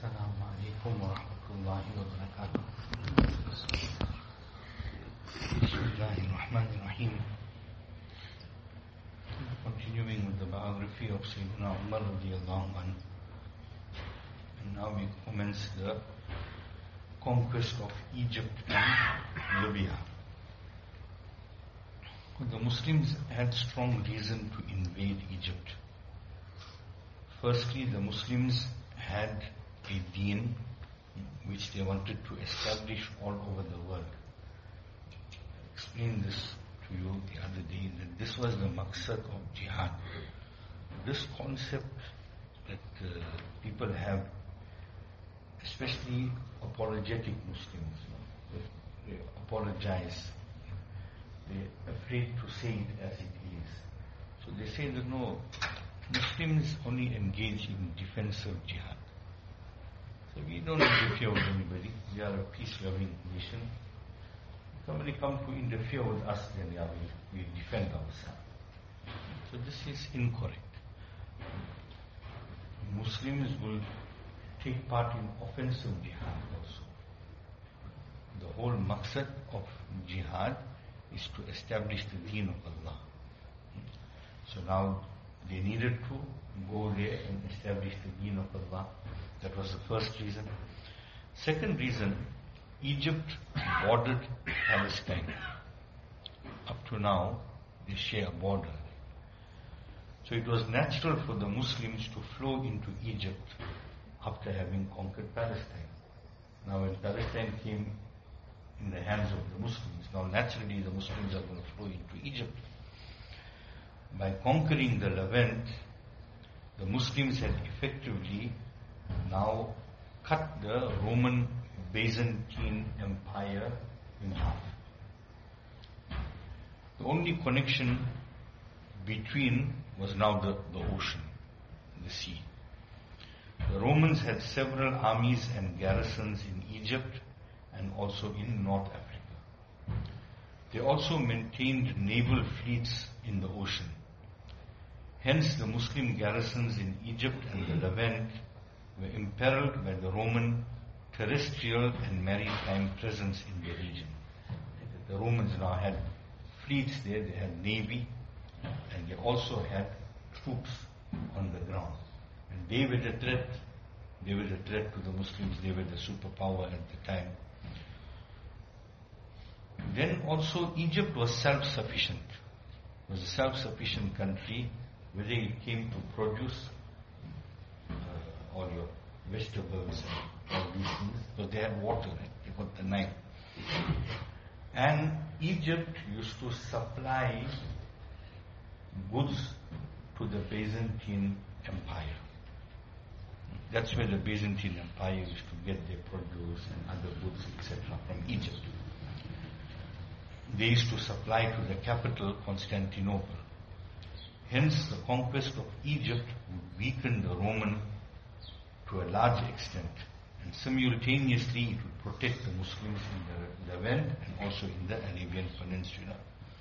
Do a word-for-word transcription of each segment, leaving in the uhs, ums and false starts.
السلام عليكم ورحمة الله وبركاته. بسم الله الرحمن الرحيم. Continuing with the biography of Sayyidina Umar radiallahu anhu, and now we commence the conquest of Egypt and Libya. The Muslims had strong reason to invade Egypt. Firstly, the Muslims had a deen which they wanted to establish all over the world. I explained this to you the other day, that this was the maqsad of jihad. This concept that uh, people have, especially apologetic Muslims, you know, they, they apologize, they're afraid to say it as it is. So they say that no, Muslims only engage in defensive jihad. So we don't interfere with anybody. We are a peace-loving nation. If somebody comes to interfere with us, then yeah, we, we defend ourselves. So this is incorrect. Muslims will take part in offensive jihad also. The whole maqsad of jihad is to establish the deen of Allah. So now they needed to go there and establish the deen of Allah. That was the first reason. Second reason, Egypt bordered Palestine. Up to now, they share a border. So it was natural for the Muslims to flow into Egypt after having conquered Palestine. Now when Palestine came in the hands of the Muslims, now naturally the Muslims are going to flow into Egypt. By conquering the Levant, the Muslims had effectively now cut the Roman Byzantine Empire in half. The only connection between was now the, the ocean, the sea. The Romans had several armies and garrisons in Egypt and also in North Africa. They also maintained naval fleets in the ocean. Hence, the Muslim garrisons in Egypt and the Levant were imperiled by the Roman terrestrial and maritime presence in the region. The Romans now had fleets there, they had navy, and they also had troops on the ground. And they were the threat, they were the threat to the Muslims, they were the superpower at the time. Then also Egypt was self-sufficient. It was a self-sufficient country, whether it came to produce uh, all your vegetables and all these things, because they had water, right? They got the Nile. And Egypt used to supply goods to the Byzantine Empire. That's where the Byzantine Empire used to get their produce and other goods, et cetera, from Egypt. They used to supply to the capital, Constantinople. Hence, the conquest of Egypt would weaken the Roman to a large extent, and simultaneously it would protect the Muslims in the Levant and also in the Arabian Peninsula.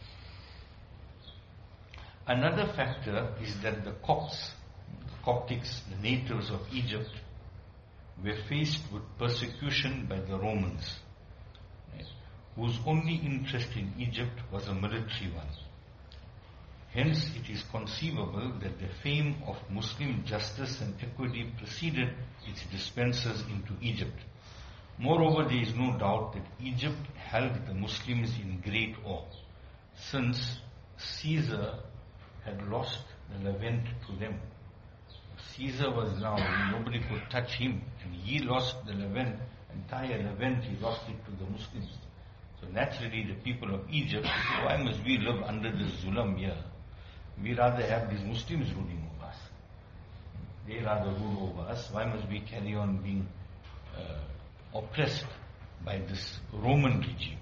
Another factor is that the Copts, the Coptics, the natives of Egypt, were faced with persecution by the Romans, right, whose only interest in Egypt was a military one. Hence, it is conceivable that the fame of Muslim justice and equity preceded its dispensers into Egypt. Moreover, there is no doubt that Egypt held the Muslims in great awe, since Caesar had lost the Levant to them. Caesar was now, nobody could touch him, and he lost the Levant, entire Levant, he lost it to the Muslims. So naturally, the people of Egypt said, why must we live under this Zulam here? We rather have these Muslims ruling over us. They rather rule over us. Why must we carry on being uh, oppressed by this Roman regime?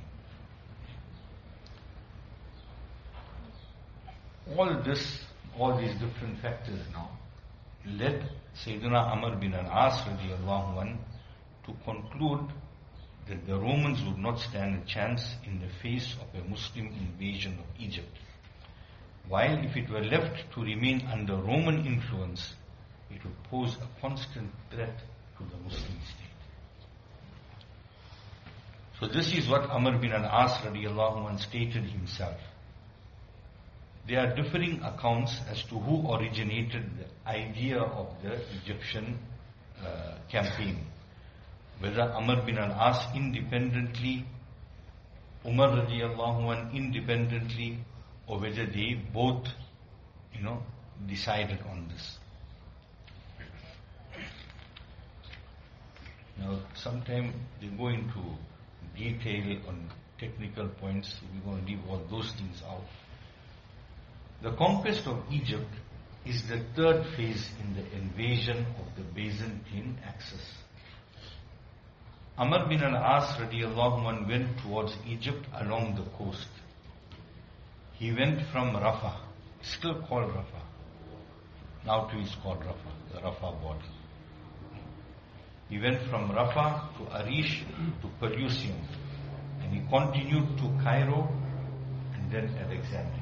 All this, all these different factors now, led Sayyidina Amr bin al-As radiallahu anhu to conclude that the Romans would not stand a chance in the face of a Muslim invasion of Egypt. While if it were left to remain under Roman influence, it would pose a constant threat to the Muslim state. So this is what Amr bin al-As radiallahu anh stated himself. There are differing accounts as to who originated the idea of the Egyptian uh, campaign. Whether Amr bin al-As independently, Umar radiallahu anh independently, or whether they both, you know, decided on this. Now, sometime they go into detail on technical points. We're going to leave all those things out. The conquest of Egypt is the third phase in the invasion of the Byzantine Axis. Amr bin al-As radiallahu anh went towards Egypt along the coast. He went from Rafah, still called Rafah. Now too is called Rafah, the Rafah border. He went from Rafah to Arish to Pelusium, and he continued to Cairo and then Alexandria.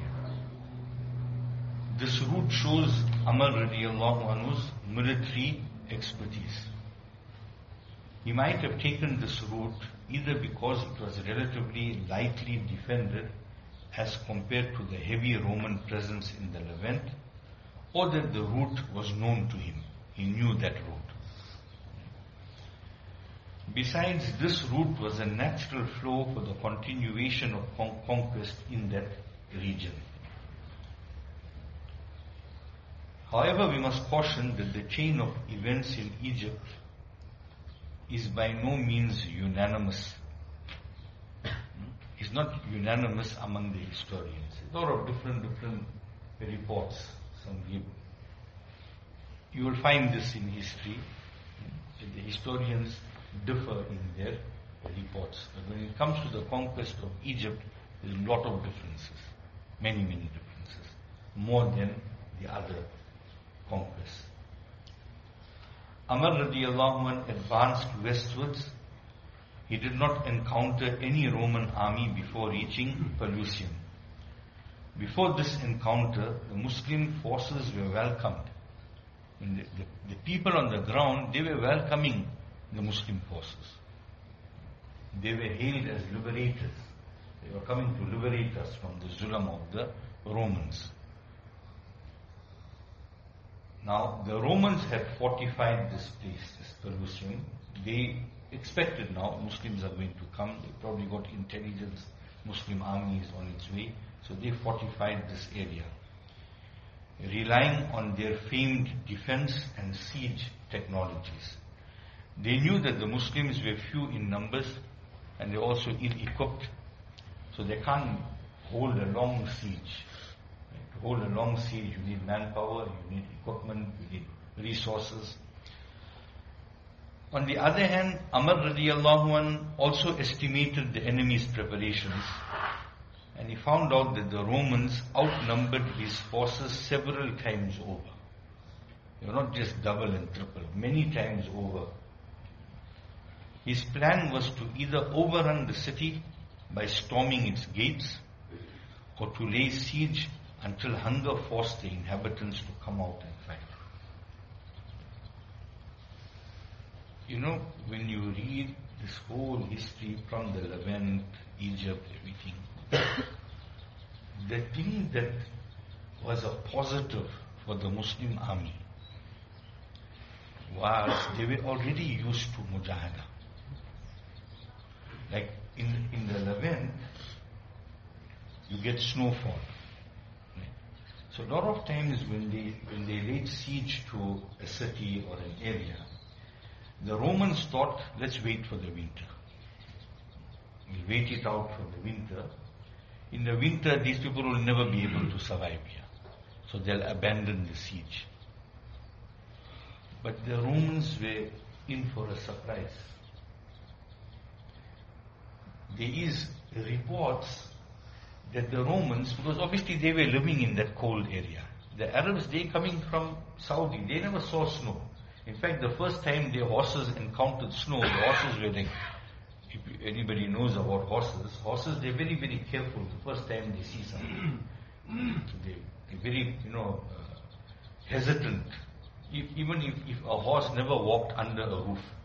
This route shows Amr radiallahu anhu's military expertise. He might have taken this route either because it was relatively lightly defended as compared to the heavy Roman presence in the Levant, or that the route was known to him. He knew that route. Besides, this route was a natural flow for the continuation of con- conquest in that region. However, we must caution that the chain of events in Egypt is by no means unanimous. It's not unanimous among the historians. There are different, different reports. Some give. You will find this in history. That the historians differ in their reports. But when it comes to the conquest of Egypt, there is a lot of differences. Many, many differences. More than the other conquests. Amr radiallahu anh advanced westwards. He did not encounter any Roman army before reaching Pelusium. Before this encounter, the Muslim forces were welcomed. And the, the, the people on the ground, they were welcoming the Muslim forces. They were hailed as liberators. They were coming to liberate us from the zulm of the Romans. Now, the Romans had fortified this place, this Pelusium. They expected now Muslims are going to come. They probably got intelligence. Muslim army is on its way. So they fortified this area, relying on their famed defense and siege technologies. They knew that the Muslims were few in numbers and they also ill-equipped. So they can't hold a long siege. To hold a long siege, you need manpower, you need equipment, you need resources. On the other hand, Amr radiallahu anh also estimated the enemy's preparations, and he found out that the Romans outnumbered his forces several times over. They were not just double and triple, many times over. His plan was to either overrun the city by storming its gates, or to lay siege until hunger forced the inhabitants to come out and fight. You know, when you read this whole history from the Levant, Egypt, everything, the thing that was a positive for the Muslim army was they were already used to mujahada. Like in, in the Levant, you get snowfall. So a lot of times when they when they laid siege to a city or an area, the Romans thought, let's wait for the winter. We'll wait it out for the winter. In the winter, these people will never be able to survive here. So they'll abandon the siege. But the Romans were in for a surprise. There is reports that the Romans, because obviously they were living in that cold area. The Arabs, they coming from Saudi, they never saw snow. In fact, the first time their horses encountered snow, the horses were like, if anybody knows about horses, horses, they're very, very careful the first time they see something. So they, they're very, you know, uh, hesitant. If, even if, if a horse never walked under a roof,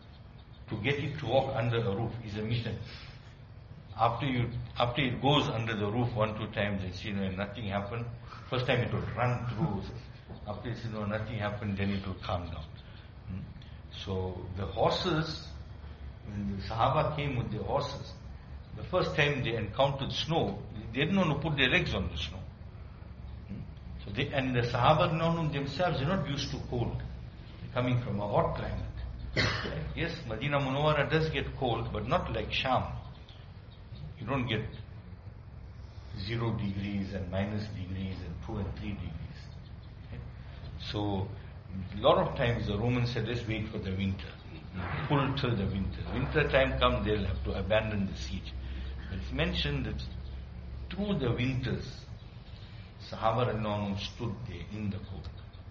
to get it to walk under a roof is a mission. After you, after it goes under the roof one, two times and see, you know, nothing happened, first time it will run through. After you know nothing happened, then it will calm down. Hmm? So the horses, when the Sahaba came with their horses, the first time they encountered snow, they didn't want to put their legs on the snow. Hmm? So they, and the Sahaba themselves are not used to cold, coming from a hot climate. Yes, Medina Munawwara does get cold, but not like Sham. You don't get zero degrees and minus degrees and two and three degrees. Okay? So, a lot of times the Romans said, let's wait for the winter. Pull till the winter. Winter time comes, they'll have to abandon the siege. But it's mentioned that through the winters, Sahaba Ranam stood there in the cold.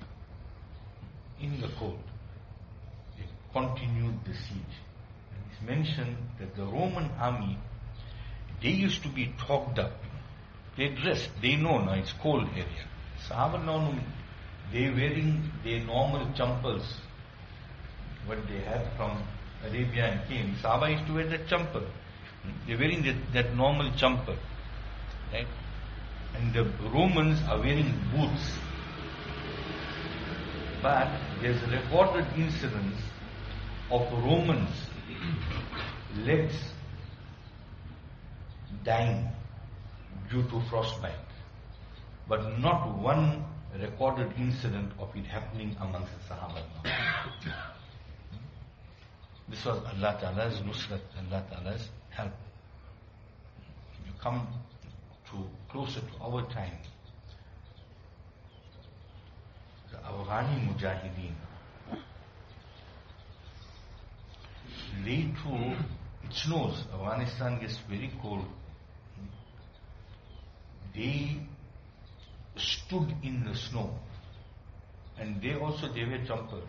In the cold. They continued the siege. And it's mentioned that the Roman army, they used to be talked up. They dressed, they know now it's cold area. Sahaba Ranam, they wearing their normal champals, what they had from Arabia and came. Sahaba used to wear that champal. They're wearing that, that normal champal. Right? And the Romans are wearing boots. But there's recorded incidents of Romans' legs dying due to frostbite. But not one recorded incident of it happening amongst the Sahaba. This was Allah Ta'ala's nusrat, Allah Ta'ala's help. You come to closer to our time. The Afghani Mujahideen, lay to, it snows, Afghanistan gets very cold. They stood in the snow, and they also, they were jumpers.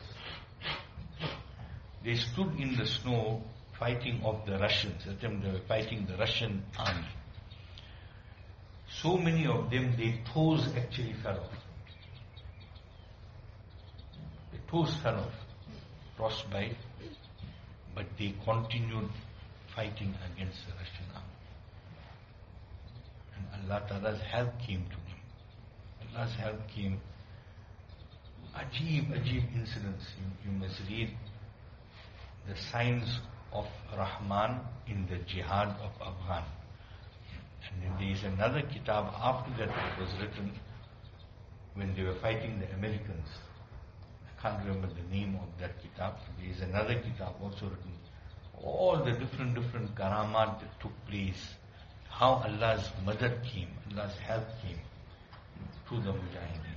They stood in the snow fighting off the Russians. At them they were fighting the Russian army. So many of them, their toes actually fell off. Their toes fell off, frostbite, but they continued fighting against the Russian army. And Allah Ta'ala's help came to them. Allah's help came. Ajib, ajib incidents. You, you must read the signs of Rahman in the jihad of Afghan. And then there is another kitab after that that was written when they were fighting the Americans. I can't remember the name of that kitab. There is another kitab also written. All the different, different karamat that took place. How Allah's madad came, Allah's help came to the Mujahideen.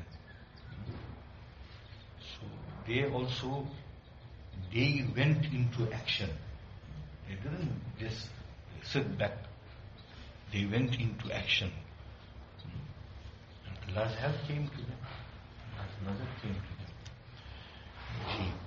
So they also, they went into action. They didn't just sit back. They went into action. And Allah's help came to them. Allah's madad came to them. Gee.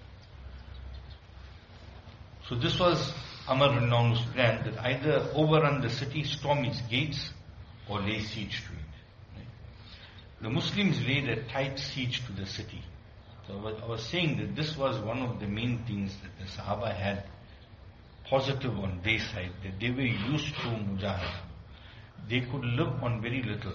So this was Amr bin Naun's plan, that either overrun the city, storm its gates, or lay siege to it. Right? The Muslims laid a tight siege to the city. So I was, I was saying that this was one of the main things that the Sahaba had positive on their side, that they were used to mujahada. They could live on very little.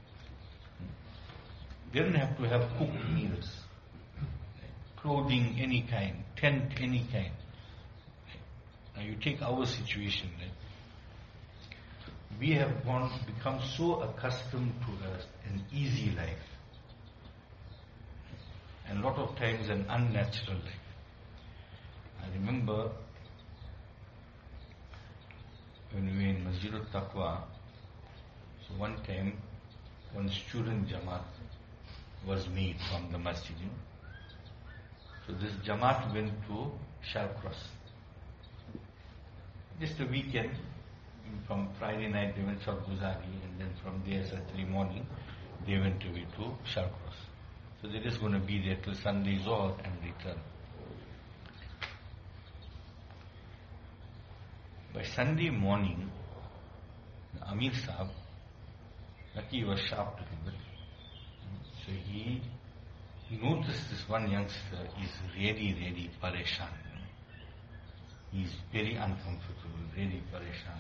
They didn't have to have cooked meals, clothing any kind, tent any kind. Now you take our situation, right? We have gone, become so accustomed to a, an easy life, and a lot of times an unnatural life. I remember when we were in Masjid al-Taqwa, so one time one student Jamaat was made from the masjid. So this Jamaat went to Shalcross. Just a weekend, from Friday night they went to Guzari, and then from there Saturday morning they went away to Shalcross. So they're just going to be there till Sunday Zohar and return. By Sunday morning, Amir Sahab, lucky he was sharp to him, so he noticed this one youngster is really, really pareshan. he's very uncomfortable, very pareshan.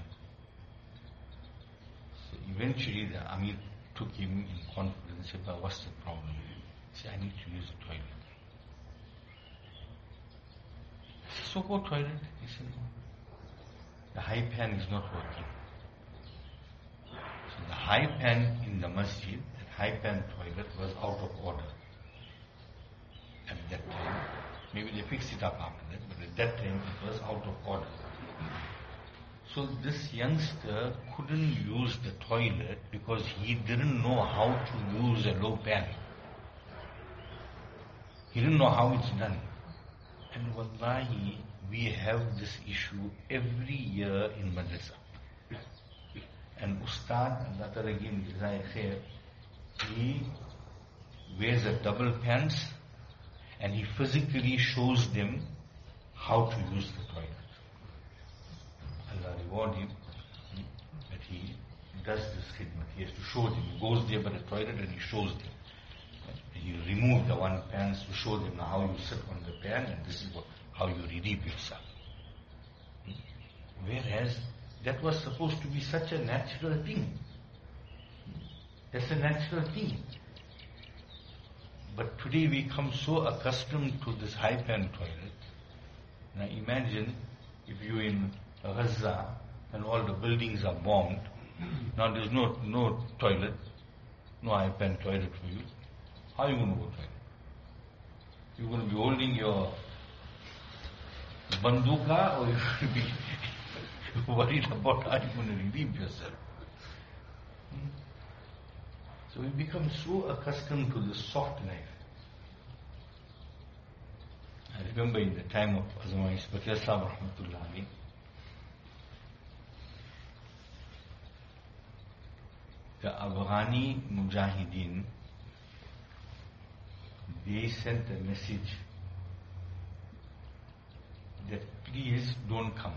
So eventually the Amir took him in confidence and said, "But what's the problem?" He said, "I need to use the toilet." He said, "So go toilet." He said, "No. The high pan is not working." So the high pan in the masjid, that high pan toilet was out of order at that time. Maybe they fixed it up after that, but at that time it was out of order. So this youngster couldn't use the toilet because he didn't know how to use a low pan. He didn't know how it's done. And wallahi, we have this issue every year in madrasa. And Ustad, Allah Ta'ala again, he wears a double pants and he physically shows them how to use the toilet. Allah reward him that he does this khidmat. He has to show them. He goes there by the toilet and he shows them. He removed the one pants to show them how you sit on the pan and this is what, how you relieve yourself. Whereas that was supposed to be such a natural thing. That's a natural thing. But today we come so accustomed to this high pan toilet. Now imagine if you in Gaza and all the buildings are bombed. Now there's no no toilet, no high pan toilet for you. How are you going to go to toilet? You're going to be holding your banduka or you're going to be worried about how you're going to relieve yourself. So we become so accustomed to this soft life. I remember in the time of Azama Ispatia Sahib Rahmatullah Ali, the Afghani Mujahideen, they sent a message that please don't come.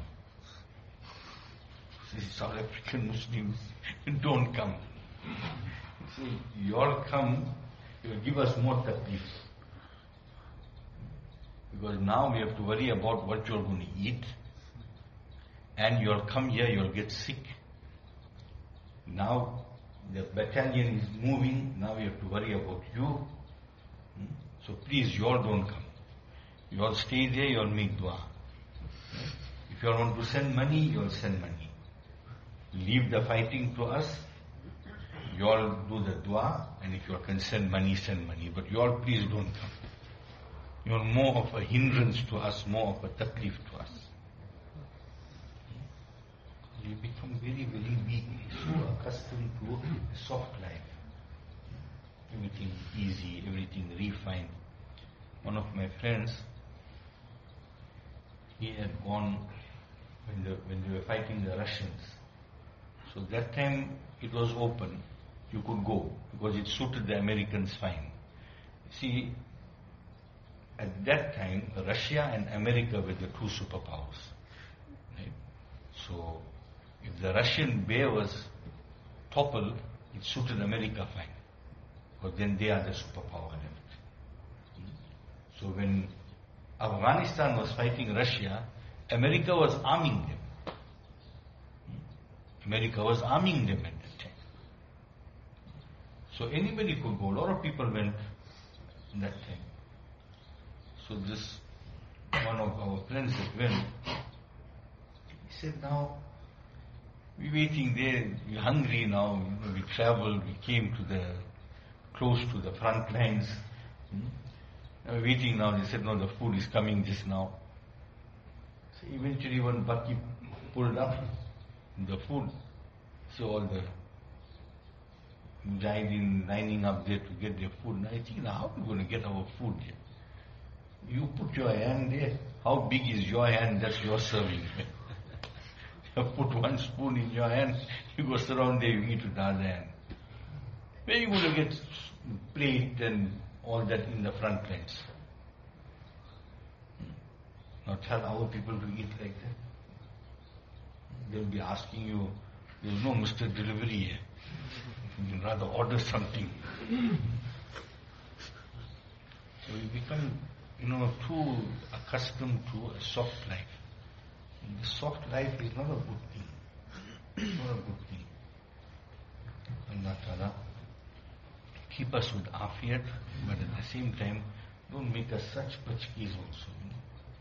South African Muslims, don't come. So you all come, you will give us more taklif. Because now we have to worry about what you are going to eat. And you all come here, you will get sick. Now the battalion is moving, now we have to worry about you. So please, you all don't come. You all stay there, you all make dua. If you all want to send money, you all send money. Leave the fighting to us. You all do the dua, and if you all can send money, send money. But you all please don't come. You are more of a hindrance to us, more of a taklif to us. You become very, very weak, so accustomed to a soft life. Everything easy, everything refined. One of my friends, he had gone when, the, when they were fighting the Russians. So that time it was open. You could go because it suited the Americans fine. See, at that time, Russia and America were the two superpowers. Right? So, if the Russian bear was toppled, it suited America fine. Because then they are the superpower and everything. So when Afghanistan was fighting Russia, America was arming them. America was arming them at that time. So anybody could go. A lot of people went in that time. So this, one of our friends that went, he said, now, we're waiting there, we're hungry now, you know, we traveled, we came to the, close to the front lines. Hmm? We're waiting now, they said, no, the food is coming just now. So eventually one Baki pulled up the food. So all the Mujahideen lining up there to get their food. Now I think, how are we going to get our food here? You put your hand there. How big is your hand? That's your serving. You put one spoon in your hand, you go surround there, you eat with the other hand. Where are you going to get plate and all that in the front lines? Now tell our people to eat like that. They'll be asking you, there's no Mister Delivery here. You'd rather order something. So we become, you know, too accustomed to a soft life. The soft life is not a good thing. It's not a good thing. Allah Ta'ala keep us with afiyat, but at the same time, don't make us such pachkis also. You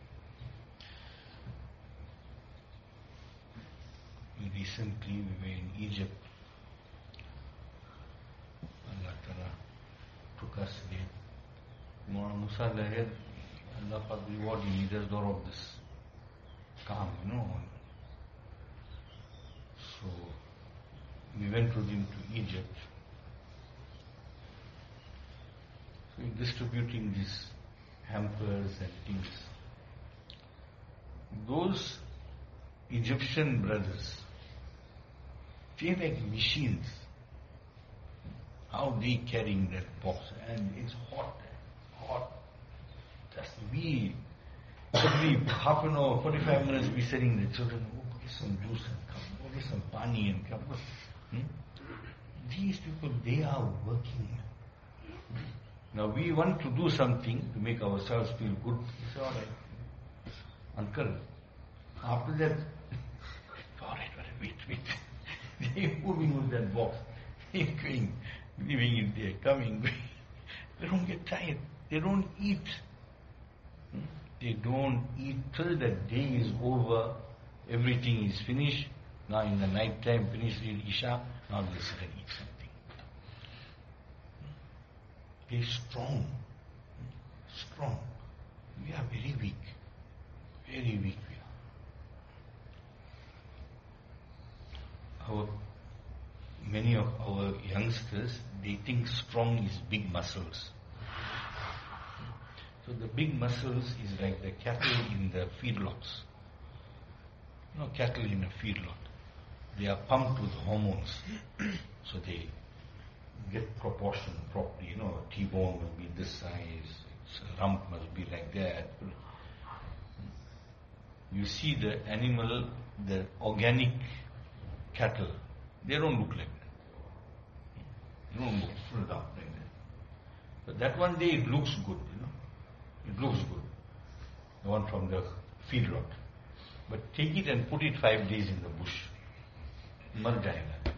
know? Recently we were in Egypt. Allah Ta'ala took us there. Maulana Musa Lahir, Allah Ta'ala reward him, he does lot of this calm, you know. So we went with him to Egypt. So we're distributing these hampers and things. Those Egyptian brothers, they like machines. How they carrying that box, and it's hot, hot. Just we, every half an hour, forty-five minutes, we sitting the children, oh, get some juice and come, oh, get some pani and come. Hmm? These people, they are working. Now we want to do something to make ourselves feel good. It's all right. Uncle, after that, all right, wait, wait. They're moving with that box. They're going, leaving it there, coming, going. They don't get tired. They don't eat. They don't eat till the day is over. Everything is finished. Now in the night time, finished in Isha. Now they sit and eat something. They're strong. Strong. We are very weak. Very weak we are. Our, many of our youngsters, they think strong is big muscles. So the big muscles is like the cattle in the feedlots. You know, cattle in a feedlot. They are pumped with hormones. So they get proportion properly. You know, a T-bone must be this size, its rump must be like that. You see the animal, the organic cattle, they don't look like that. They don't look full up like that. But that one day it looks good, you know. It looks good. The one from the feedlot. But take it and put it five days in the bush. Mar jayega.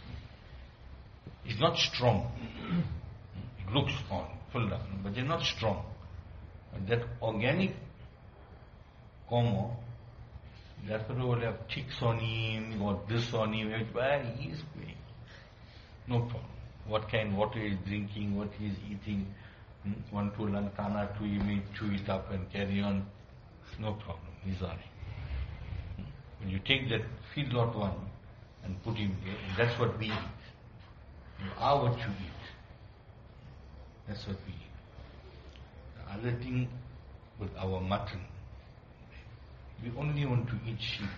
It's not strong. It looks on, full up, but they're not strong. And that organic Como, that fellow will have ticks on him, or this on him, where he is going. No problem. What kind of water he is drinking, what he is eating, hmm? one to lantana, two he may chew it up and carry on. No problem. He's all right. Hmm? When you take that feedlot one and put him there, and that's what we eat. You are what you eat. That's what we eat. The other thing with our mutton, we only want to eat sheep.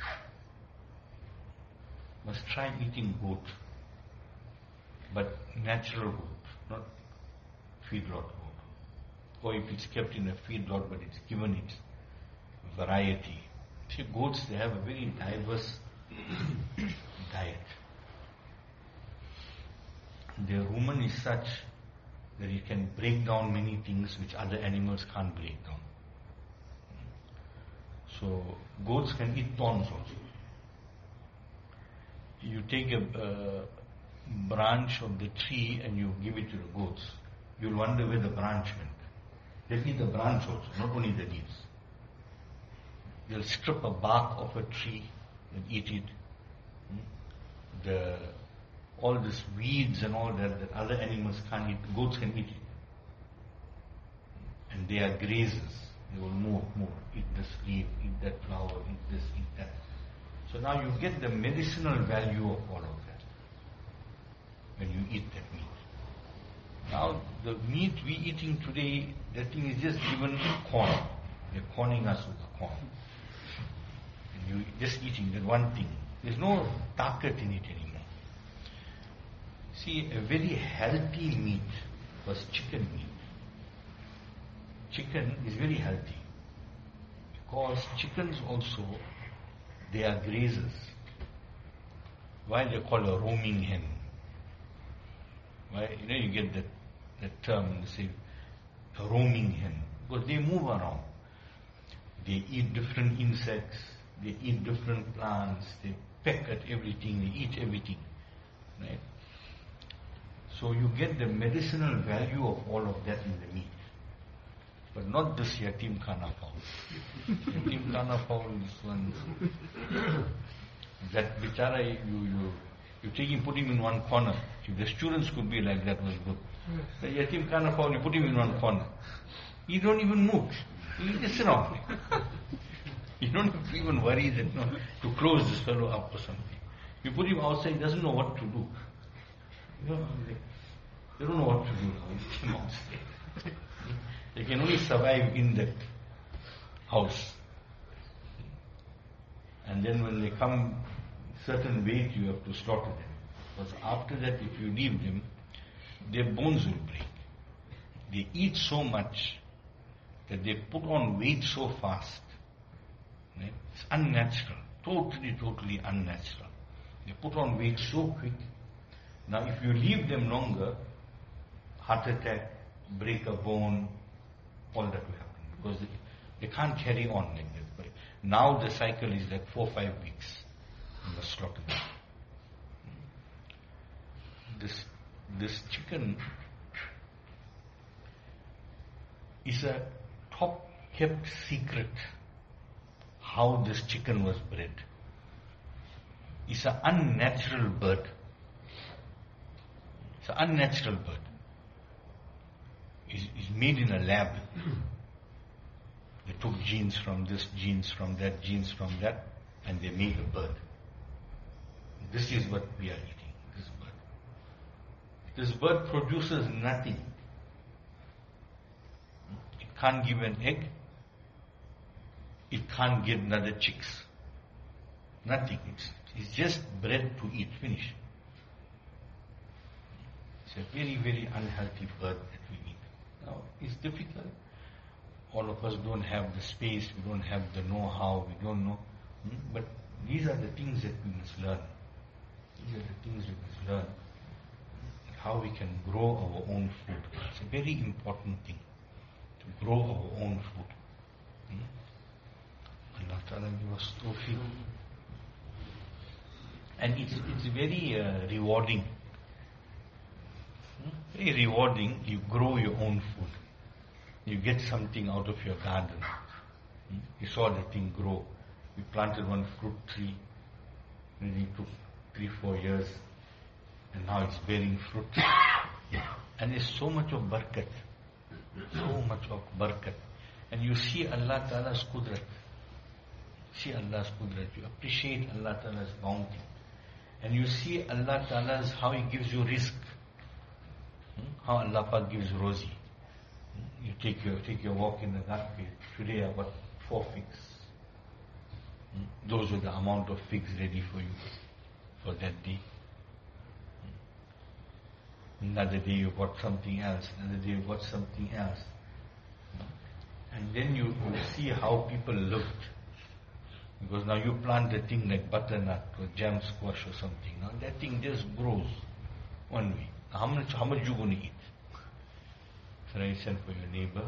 Must try eating goat, but natural goat, not feedlot goat. Or if it's kept in a feedlot, but it's given its variety. See, goats, they have a very diverse diet. Their rumen is such that it can break down many things which other animals can't break down. So goats can eat thorns also. You take a uh, branch of the tree and you give it to the goats. You'll wonder where the branch went. They'll eat the branch also, not only the leaves. They'll strip a bark of a tree and eat it. The all these weeds and all that that other animals can't eat, goats can eat it. And they are grazers. They will move, move, eat this leaf, eat that flower, eat this, eat that. So now you get the medicinal value of all of that when you eat that meat. Now the meat we eating today, that thing is just given corn. They're corning us with the corn. And you just eating that one thing. There's no takat in it anymore. See, a very healthy meat was chicken meat. Chicken is very healthy because chickens also, they are grazers. Why they call a roaming hen? Why, you know, you get that, that term, they say a roaming hen, because they move around. They eat different insects, They eat different plants, they peck at everything, they eat everything. Right? So you get the medicinal value of all of that in the meat. But not this yatim khana fowl. Yatim khana fowl, this one, that bichara, you, you, you take him, put him in one corner. If the students could be like that, was good. The yatim khana fowl, you put him in one corner. He don't even move. He just sit down. You don't have to even worry that, you know, to close this fellow up or something. You put him outside, he doesn't know what to do. You know, they, they don't know what to do now. He's him outside. They can only survive in that house. And then when they come certain weight, you have to slaughter them. Because after that, if you leave them, their bones will break. They eat so much that they put on weight so fast. Right? It's unnatural. Totally, totally unnatural. They put on weight so quick. Now if you leave them longer, heart attack, break a bone, all that will happen. Because they, they can't carry on like that. But now the cycle is like four or five weeks. You must slaughter them. This, this chicken is a top kept secret how this chicken was bred. It's an unnatural bird. It's an unnatural bird. It's, it's made in a lab. They took genes from this, genes from that, genes from that, and they made a bird. This is what we are eating, this bird. This bird produces nothing. It can't give an egg. It can't get another chicks. Nothing. It's, it's just bred to eat. Finish. It's a very, very unhealthy bird that we eat. Now, it's difficult. All of us don't have the space, we don't have the know-how, we don't know. Hmm? But these are the things that we must learn. These are the things we must learn. How we can grow our own food. It's a very important thing. To grow our own food. Hmm? Allah Ta'ala give us tawfiq. And it's, it's very uh, rewarding. Hmm? Very rewarding. You grow your own food. You get something out of your garden. Hmm? You saw the thing grow. We planted one fruit tree. Maybe it took three, four years. And now it's bearing fruit. And there's so much of barakat. So much of barakat. And you see Allah Ta'ala's qudrat. See Allah's qudrat. You appreciate Allah Ta'ala's bounty. And you see Allah Ta'ala's, how He gives you rizq. Hmm? How Allah Ta'ala gives rozi. Hmm? You take your, take your walk in the garden. Today I got four figs. Hmm? Those are the amount of figs ready for you for that day. Another day you got something else, another day you got something else. And then you, you see how people looked. Because now you plant a thing like butternut or jam squash or something. Now that thing just grows one week. How much, how much you going to eat? So now you send for your neighbor.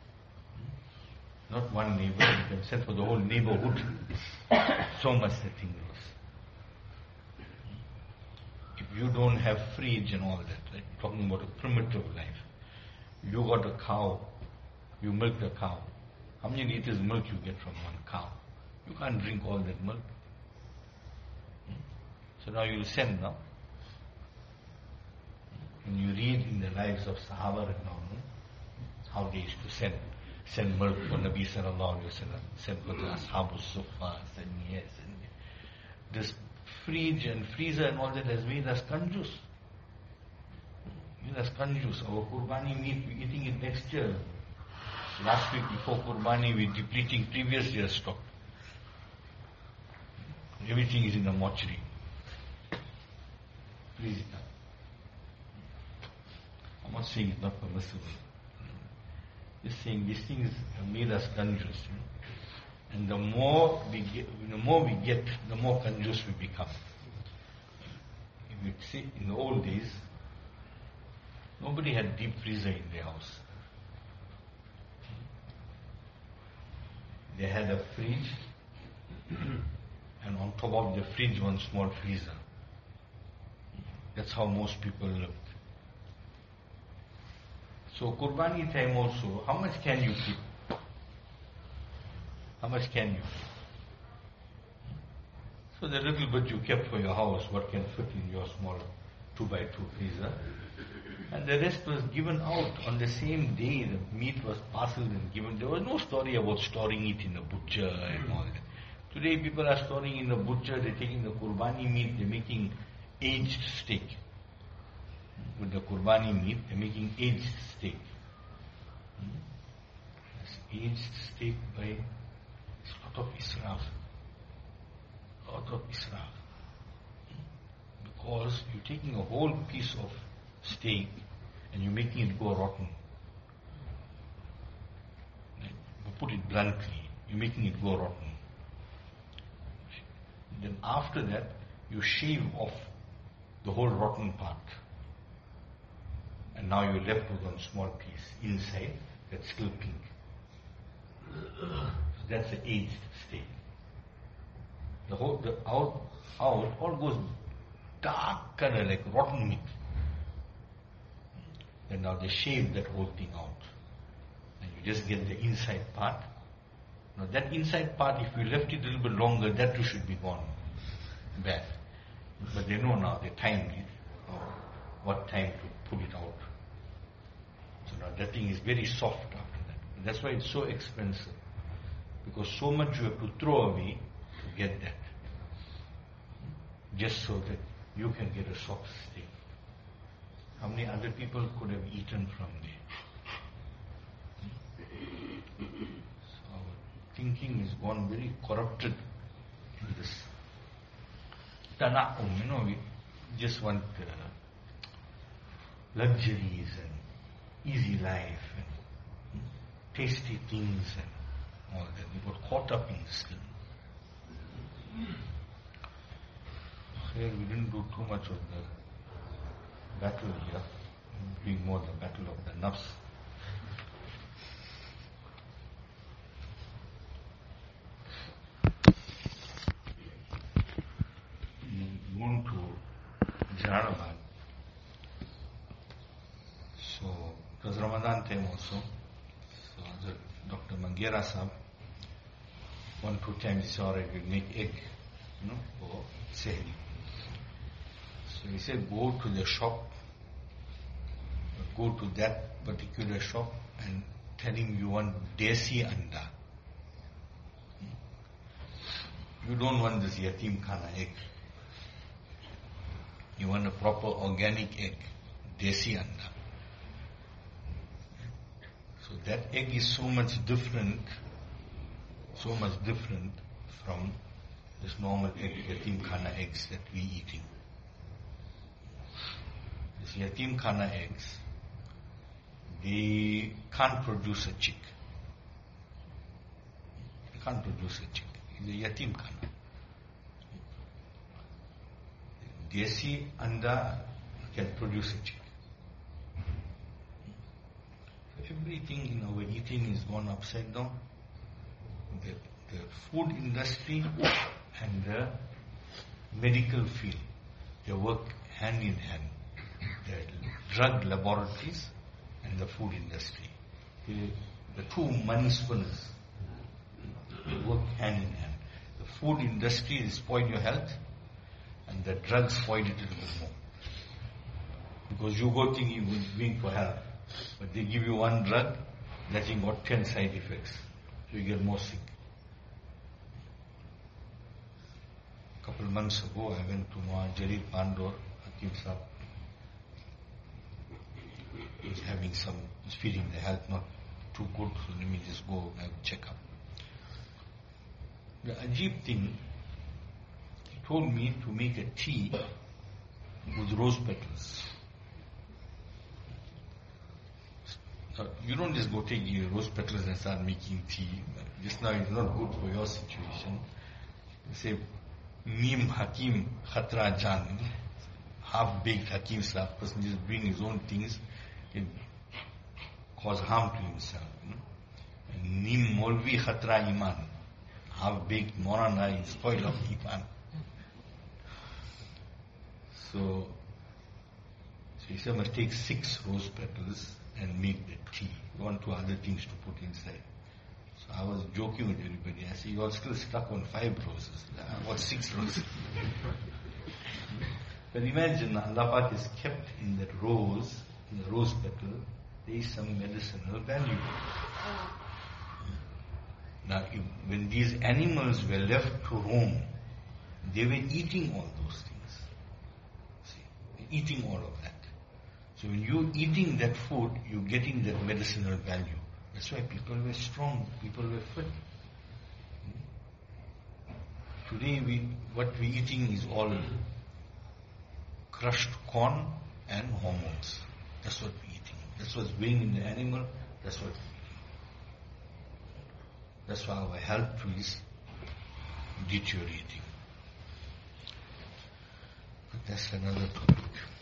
Not one neighbor, you can send for the whole neighborhood. So much the thing grows. If you don't have fridge and all that, right? Talking about a primitive life. You got a cow, you milk the cow. How many liters milk you get from one cow? You can't drink all that milk. Hmm? So now you send now. When you read in the lives of Sahaba and all, hmm? how they used to send send milk for Nabi Sallallahu Alaihi Wasallam, send for the Ashabul Sufa, send yes, and this fridge and freezer and all that has made us kanjus. Made us kanjus. Our Qurbani meat, we're eating it next year. Last week before Qurbani, we're depleting previous year's stock. Everything is in the mortuary. Please. I'm not saying it's not permissible. Just saying these things have made us kanjus. You know? And the more we get, the more we get, the more kanjus we become. If you see, in the old days, nobody had deep freezer in their house. They had a fridge And on top of the fridge, one small freezer. That's how most people live. So Qurbani time also, how much can you keep? How much can you? So the little bit you kept for your house, what can fit in your small two by two freezer? And the rest was given out on the same day. The meat was parceled and given. There was no story about storing it in a butcher and all that. Today people are storing in the butcher, they're taking the Qurbani meat, they're making aged steak. With the Qurbani meat, they're making aged steak. It's aged steak by a lot of israf. Lot of israf. Because you're taking a whole piece of steak and you're making it go rotten. You put it bluntly, you're making it go rotten. Then after that, you shave off the whole rotten part. And now you're left with one small piece inside that's still pink. So that's the aged steak. The whole, the out, out, all goes dark color like rotten meat. Then now they shave that whole thing out. And you just get the inside part. Now that inside part, if you left it a little bit longer, that too should be gone. Bad. But they know now, they timed it. What time to pull it out. So now that thing is very soft after that. And that's why it's so expensive. Because so much you have to throw away to get that. Just so that you can get a soft steak. How many other people could have eaten from there? So our thinking has gone very corrupted in this tana'um, you know, we just want uh, luxuries and easy life and tasty things and all that. We got caught up in this thing. Here we didn't do too much of the battle here. We're doing more the battle of the nafs. We went to Jalalabad. So it was Ramadan time also. So the Doctor Manghera Sahab, one, two times he said, alright, we'll make egg, you know, for Sehri. So he said, go to the shop, go to that particular shop and tell him you want desi anda. You don't want this yatim khana egg. You want a proper organic egg, desi anda. So that egg is so much different, so much different from this normal egg, yatim khana eggs that we eating. These yatim khana eggs, they can't produce a chick. They can't produce a chick. It's a yatim khana. Desi anda can produce a chick. So everything in our eating is gone upside down. The, the food industry and the medical field, they work hand in hand. The drug laboratories and the food industry. The, the two money spinners, they work hand in hand. The food industry will spoil your health and the drugs spoil it a little bit more. Because you go thinking you're going for health, but they give you one drug that thing got ten side effects. So you get more sick. A couple of months ago I went to Mohan Jalil Pandor, Hakim Sahab. He's having some, he's feeling the health not too good, so let me just go and have a check-up. The ajib thing, he told me to make a tea with rose petals. So you don't just go take your rose petals and start making tea. Just now it's not good for your situation. You say, Neem Hakim Khatra Jan, half-baked Hakim Sahab, person just doing his own things, it cause harm to himself. You know? And Neem Molvi Khatra Iman, half-baked morana is spoil of iman. So, so he said, must take six rose petals and make the tea. One, two other things to put inside. So I was joking with everybody. I said, you are still stuck on five roses. I got six roses. But imagine, Allah Pak is kept in that rose, in the rose petal, there is some medicinal value. Now, if, when these animals were left to roam, they were eating all those things. See, eating all of that. So when you're eating that food, you're getting that medicinal value. That's why people were strong, people were fit. Today, we what we're eating is all crushed corn and hormones. That's what we're eating. That's what's going in the animal. That's what we're eating. That's why our health is deteriorating. But that's another topic.